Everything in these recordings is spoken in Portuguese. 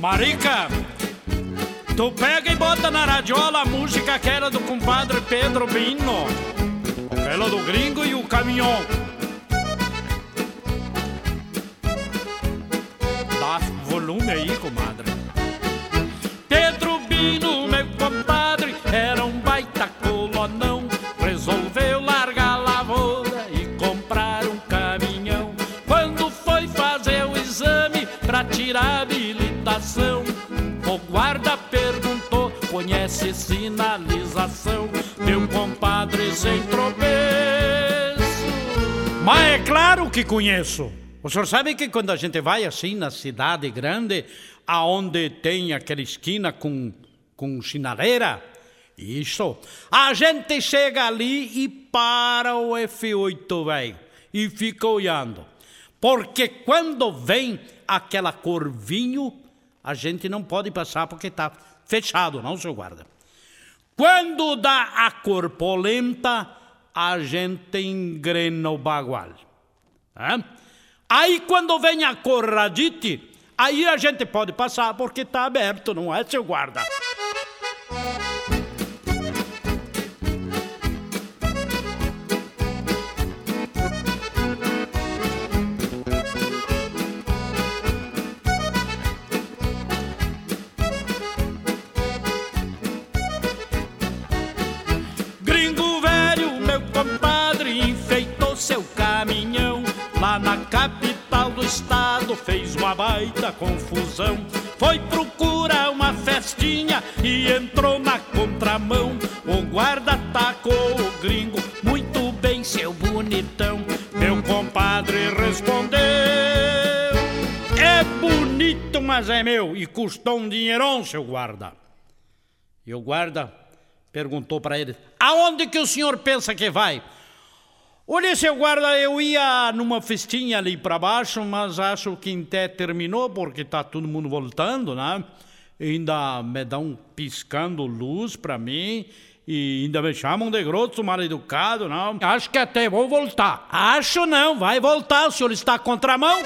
Marica, tu pega e bota na radiola a música aquela do compadre Pedro Bino, aquela do gringo e o caminhão. Dá volume aí, comadre. Pedro Bino, meu compadre, era um baita colonão. Resolveu largar a lavoura e comprar um caminhão. Quando foi fazer o exame pra tirar a habilitação, o guarda perguntou: conhece sinalização? Meu compadre sem tropeço. Mas é claro que conheço. O senhor sabe que quando a gente vai assim na cidade grande, aonde tem aquela esquina com sinaleira, isso, a gente chega ali e para o F8, velho, e fica olhando. Porque quando vem aquela cor vinho, a gente não pode passar porque tá fechado, não, seu guarda. Quando dá a cor polenta, a gente engrena o bagual. Aí quando vem a cor radite, aí a gente pode passar porque tá aberto, não é, seu guarda? Gringo velho, meu compadre, enfeitou seu caminhão. Lá na capital do estado fez uma baita confusão. Foi procurar uma festinha e entrou na contramão. O guarda tacou o gringo: muito bem, seu bonitão. Meu compadre respondeu: é bonito, mas é meu e custou um dinheirão, seu guarda. E o guarda perguntou para ele: aonde que o senhor pensa que vai? Olha, seu guarda, eu ia numa festinha ali para baixo, mas acho que até terminou porque tá todo mundo voltando, né? E ainda me dão piscando luz para mim e ainda me chamam de grosso, mal educado, não? Acho que até vou voltar. Acho não, vai voltar, o senhor está contramão?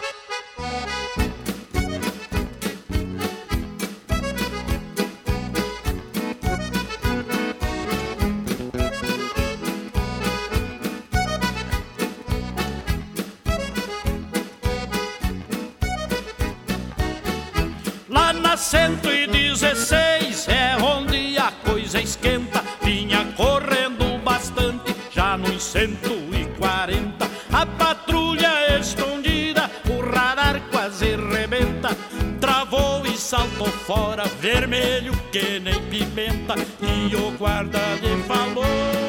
Lá na 116 é onde a coisa esquenta. Vinha correndo bastante, já nos 140. A patrulha escondida, o radar quase rebenta. Travou e saltou fora, vermelho que nem pimenta. E o guarda lhe falou: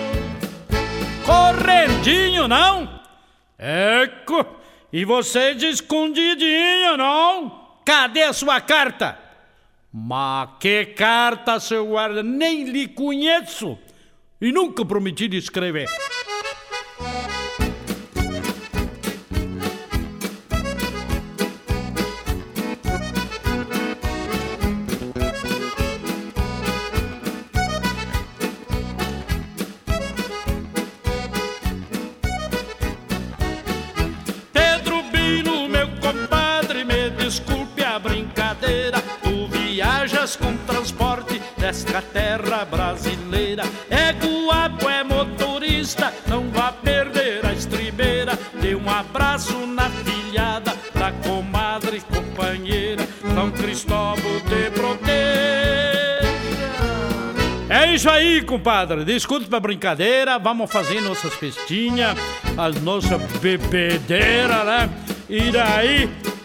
correndinho, não? Eco, e você de escondidinho, não? Cadê a sua carta? Mas que carta, seu guarda? Nem lhe conheço e nunca prometi de escrever. Pedro Bino, meu compadre, me desculpe a brincadeira. Tu viajas com transporte desta terra brasileira. É guapo, é motorista, não vá perder a estribeira. Dê um abraço na filhada da comadre companheira. São Cristóvão te proteja. É isso aí, compadre. Desculpe a brincadeira. Vamos fazer nossas festinhas, as nossas bebedeiras, né? E daí